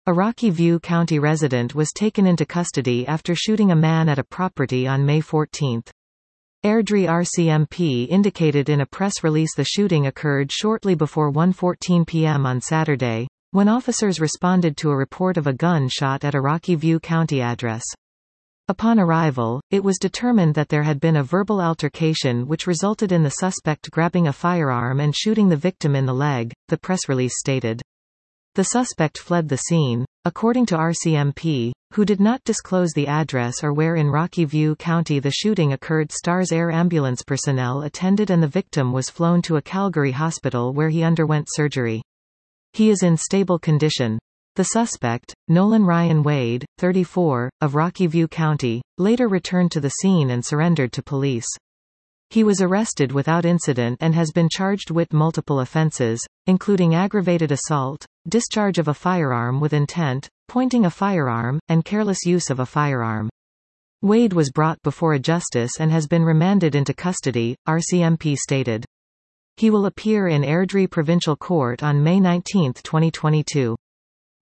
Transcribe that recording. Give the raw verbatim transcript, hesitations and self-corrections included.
A Rocky View County resident was taken into custody after shooting a man at a property on May fourteenth. Airdrie R C M P indicated in a press release the shooting occurred shortly before one fourteen p m on Saturday, when officers responded to a report of a gun shot at a Rocky View County address. Upon arrival, it was determined that there had been a verbal altercation which resulted in the suspect grabbing a firearm and shooting the victim in the leg, the press release stated. The suspect fled the scene. According to R C M P, who did not disclose the address or where in Rocky View County the shooting occurred, Stars Air ambulance personnel attended and the victim was flown to a Calgary hospital where he underwent surgery. He is in stable condition. The suspect, Nolan Ryan Wade, thirty-four, of Rocky View County, later returned to the scene and surrendered to police. He was arrested without incident and has been charged with multiple offenses, including aggravated assault, discharge of a firearm with intent, pointing a firearm, and careless use of a firearm. Wade was brought before a justice and has been remanded into custody, R C M P stated. He will appear in Airdrie Provincial Court on May nineteenth twenty twenty-two.